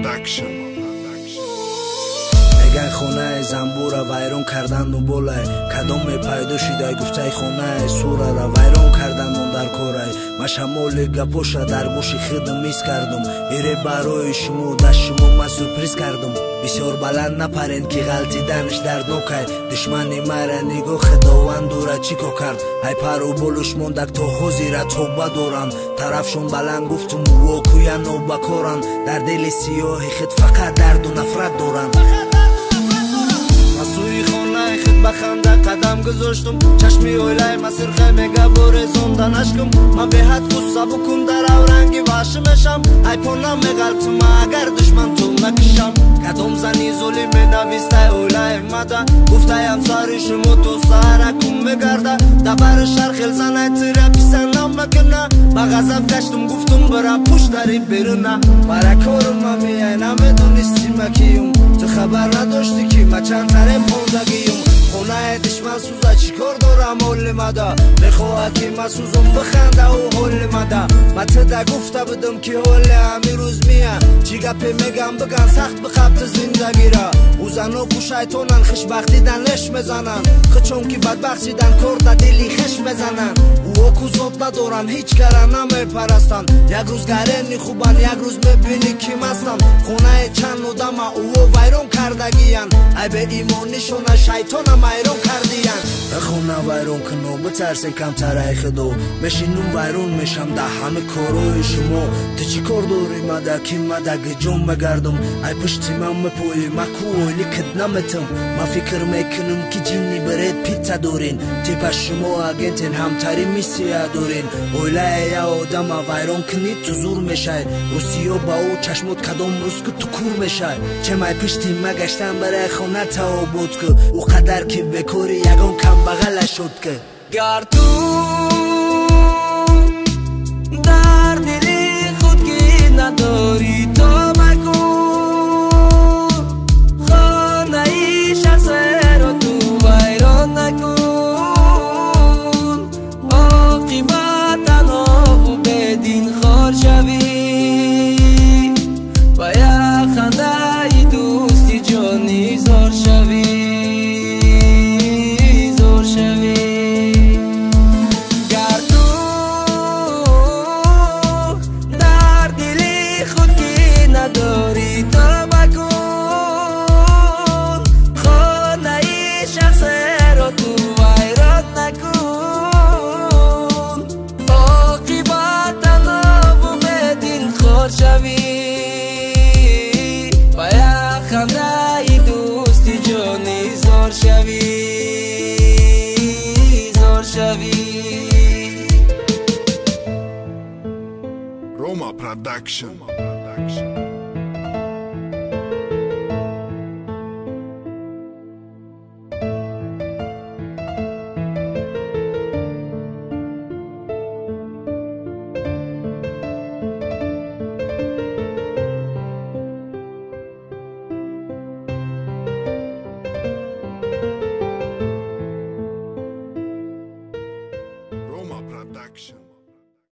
Production. меган хонаи занбура вайрон карданду болай кадоме пайдо шидай гуфтай хонаи сурара вайрон кардан он дар корай ма шамоли гапоша дар гӯши хидм мис кардум ире барои шумо даст шумо ма сюрприз кардум бисёр баланд напарен ки ғалтиданаш дарднокай душмани мара нигоҳ худовандура чӣ ко кард ай пару болуш мондак то ҳозира тоба дорам тарафшон баланд гуфтум вокуя нобакоран дар дили сиёҳи хид фақат дарду нафрат доранд масуи хонаи хид ба ханда қадам гузоштум чашми оилаи масирхай мега борезондан ашкум ман беҳад ғусса букум дар авранги ваҳшӣ мешам ай понам меғалтима агар душман ту накишам кадом зани золим менавистай оилаи мада гуфтай ҳамсари шумо ту саракум мегарда дабари шархел занай тира писанам мекуна ба ғазаб гаштум гуфтум бира пуштари беруна бара корум ма меяй намедонисти ма киюм ту хабар надошти ки ма чандтаре пондагиюм хонаи душман суза чӣ кор дорам ҳоли мада мехоҳад ки ма сузум биханда ӯ ҳоли мада ма тида гуфта будум ки ҳоли ҳамирӯз мия чӣ гапе мегам биган сахт бихабти зиндагира ӯ зану ку шайтонан хишбахтидан леш мезананд хичон ки бадбахт шидан кор да дили хеш мезананд ӯо ку зот надоранд ҳеҷ гара намепарастанд як рӯз гарени хубанд як рӯз мебинӣ ки мастанд хонаи чанд одама ӯо вайрон кардагиянд ай бе имонишона шайтона майрон кардиянд хона вайрон куно битарсен камтараи худо мешинум вайрон мешам да ҳама корои шумо ту чӣ кор дорӣ мада ки мада гиҷон мегардум ай пушти ман мепоӣ ма ку оили кид наметам ма фикр мекунам ки ҷинни баред пита дорин типа шумо агентен ҳамтари миссия дорин оилаи я одама вайрон кунид ту зур мешай рӯсиё ба ӯ чашмот кадом рӯз ку ту кур мешай чемай пушти ма гаштан барои хона таобот ку ӯ қадар ки бекори ягон камбағала шуд ки гар ту дар дили худ ки надорӣ то макун хонаи шахсеро ту вайрон накун оқибат таноғу бедин хор шавӣ ба як хандаи дӯсти ҷонӣ зор шавӣ Roma Production. Roma Production.